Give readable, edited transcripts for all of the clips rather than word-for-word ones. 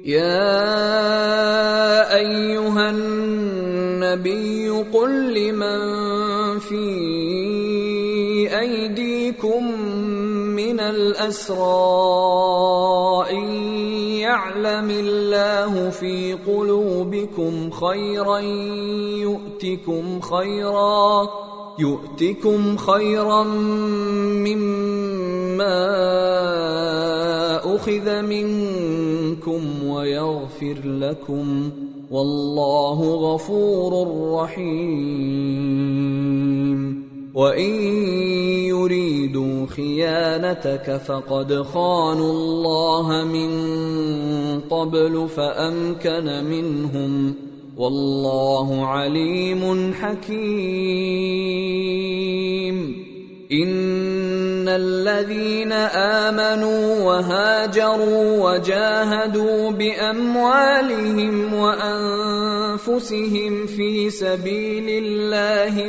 يا أيها النبي قل لمن في أيديكم من الأسرى إن يعلم الله في قلوبكم خيرا يؤتكم خيرا مما أخذ منكم ويغفر لكم والله غفور رحيم. وإن يريدوا خيانتك فقد خانوا الله من قبل فأمكن منهم والله عليم حكيم. إن الذين آمنوا وهاجروا وجاهدوا بأموالهم وأنفسهم في سبيل الله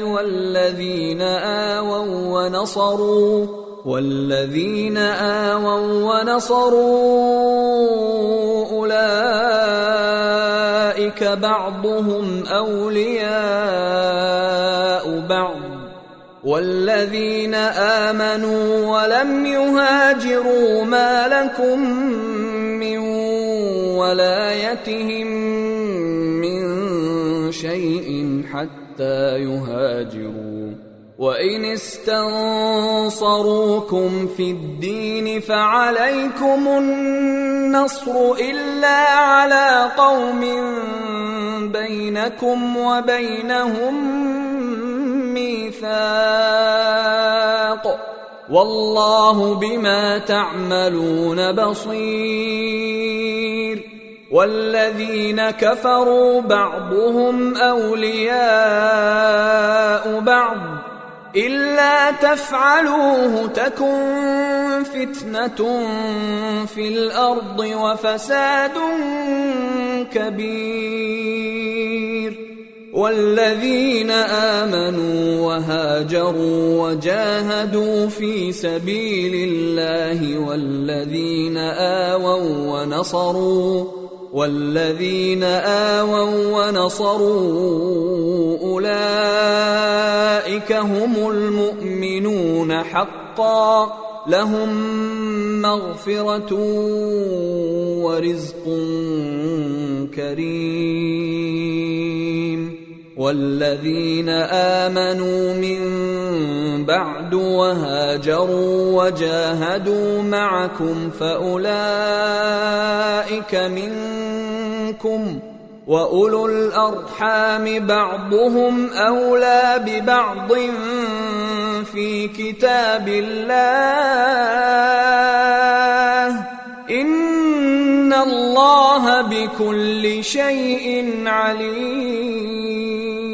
والذين آووا ونصروا أولئك بعضهم أولياء بعض والذين آمنوا ولم يهاجروا ما لكم من ولايتهم من شيء حتى يهاجروا. وإن استنصروكم في الدين فعليكم النصر إلا على قوم بينكم وبينهم ميثاق والله بما تعملون بصير. والذين كفروا بعضهم أولياء بعض إلا تفعلوه تكن فتنة في الأرض وفساد كبير. والذين آمنوا وهاجروا وجاهدوا في سبيل الله والذين آووا ونصروا أولئك هم المؤمنون حقا لهم مغفرة ورزق كريم. والذين آمنوا من بعد وهاجروا وجاهدوا معكم فأولئك منكم وأولو الأرحام بعضهم أولى ببعض في كتاب الله إن الله بكل شيء عليم.